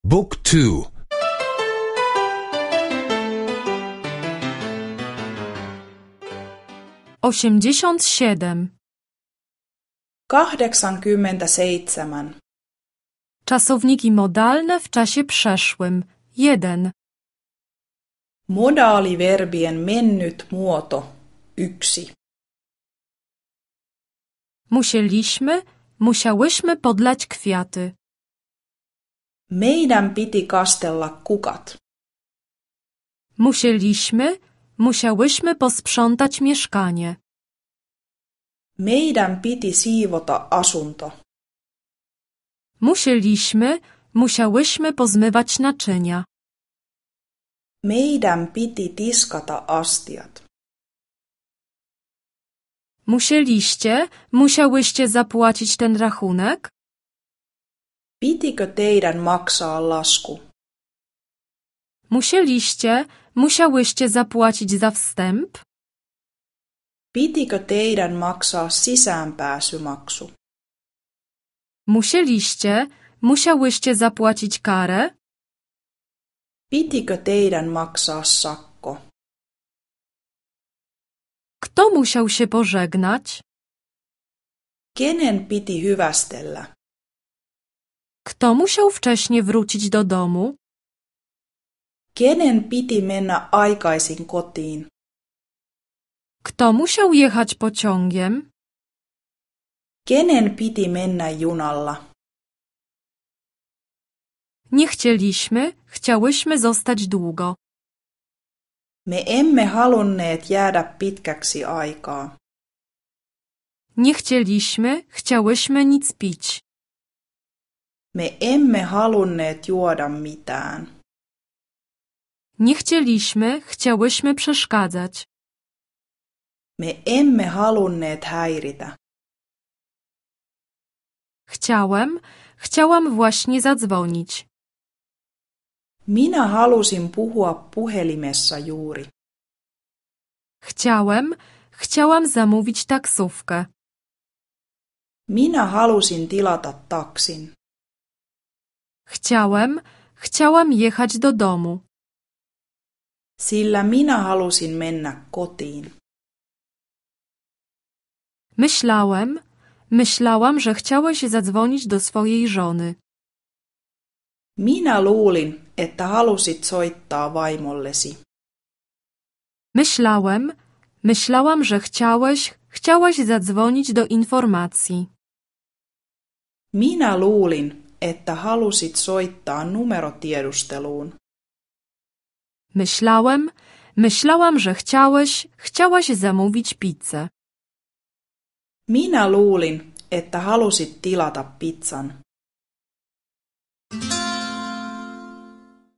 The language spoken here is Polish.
Book 2. 87. 87. Czasowniki modalne w czasie przeszłym. 1. Modaaliverbien mennyt muoto. 1. Musieliśmy, musiałyśmy podlać kwiaty. Meidän piti kastella kukat. Musieliśmy, musiałyśmy posprzątać mieszkanie. Meidän piti siivota asunto. Musieliśmy, musiałyśmy pozmywać naczynia. Meidän piti tiskata astiat. Musieliście, musiałyście zapłacić ten rachunek? Pitikö teidän maksaa lasku? Musieliście, musiałyście zapłacić za wstęp? Pitikö teidän maksaa sisäänpääsymaksu? Musieliście, musiałyście zapłacić karę? Pitikö teidän maksaa sakko? Kto musiał się pożegnać? Kenen piti hyvästellä? Kto musiał wcześnie wrócić do domu? Kenen piti mennä aikaisin kotiin? Kto musiał jechać pociągiem? Kenen piti mennä junalla? Nie chcieliśmy, chciałyśmy zostać długo. Me emme halunneet jäädä pitkäksi aikaa. Nie chcieliśmy, chciałyśmy nic pić. Me emme halunneet juoda mitään. Nie chcieliśmy, chciałyśmy przeszkadzać. Me emme halunneet häiritä. Chciałam właśnie zadzwonić. Minä halusin puhua puhelimessa juuri. Chciałam zamówić taksówkę. Minä halusin tilata taksin. Chciałam jechać do domu. Sillä minä halusin mennä kotiin. Myślałam, że chciałeś zadzwonić do swojej żony. Minä luulin, että halusit soittaa vaimollesi. Myślałam, że chciałaś zadzwonić do informacji. Minä luulin, että halusit soittaa numerotiedusteluun. Myślałam, że chciałaś zamówić pizzę. Minä luulin, että halusit tilata pizzan.